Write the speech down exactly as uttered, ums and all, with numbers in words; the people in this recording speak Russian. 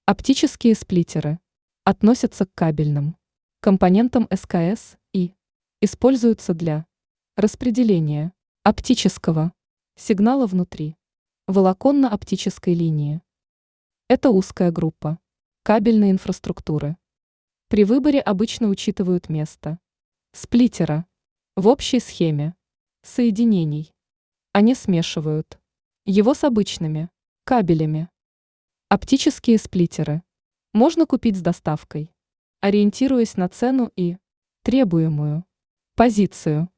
Оптические сплиттеры относятся к кабельным компонентам эс ка эс и используются для распределения оптического сигнала внутри волоконно-оптической линии. Это узкая группа кабельной инфраструктуры. При выборе обычно учитывают место сплиттера в общей схеме соединений. Они смешивают его с обычными кабелями. Оптические сплиттеры можно купить с доставкой, ориентируясь на цену и требуемую позицию.